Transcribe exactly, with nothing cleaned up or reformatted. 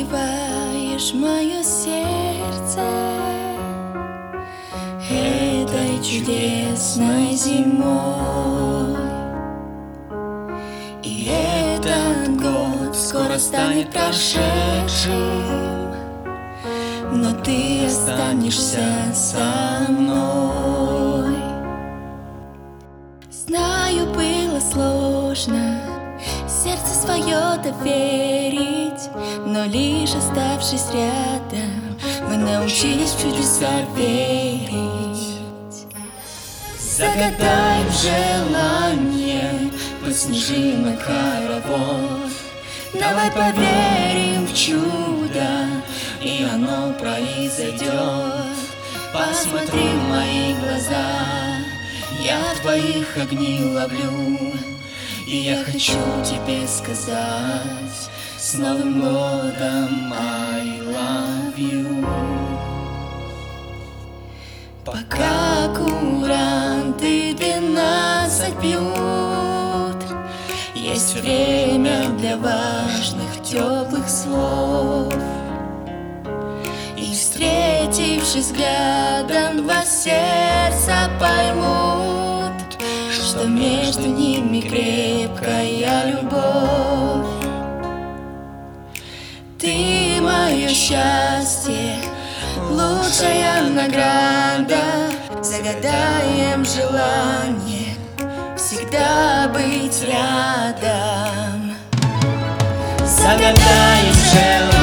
согреваешь мое сердце этой чудесной зимой. И этот год скоро станет прошедшим, но ты останешься со мной. Знаю, было сложно сердце свое доверить, но лишь оставшись рядом, мы научились в чудеса верить. Загадаем желание, подснежим на хоровод. Давай поверим в чудо, и оно произойдет. Посмотри в мои глаза, я твоих огней ловлю, и я хочу тебе сказать с Новым годом I love you. Пока куранты двенадцать бьют, есть время для важных теплых слов. И встретившись взглядом, два сердца поймут, что между ними крепкая любовь. Ты мое счастье, лучшая награда. Загадаем желание всегда быть рядом. Загадаем желание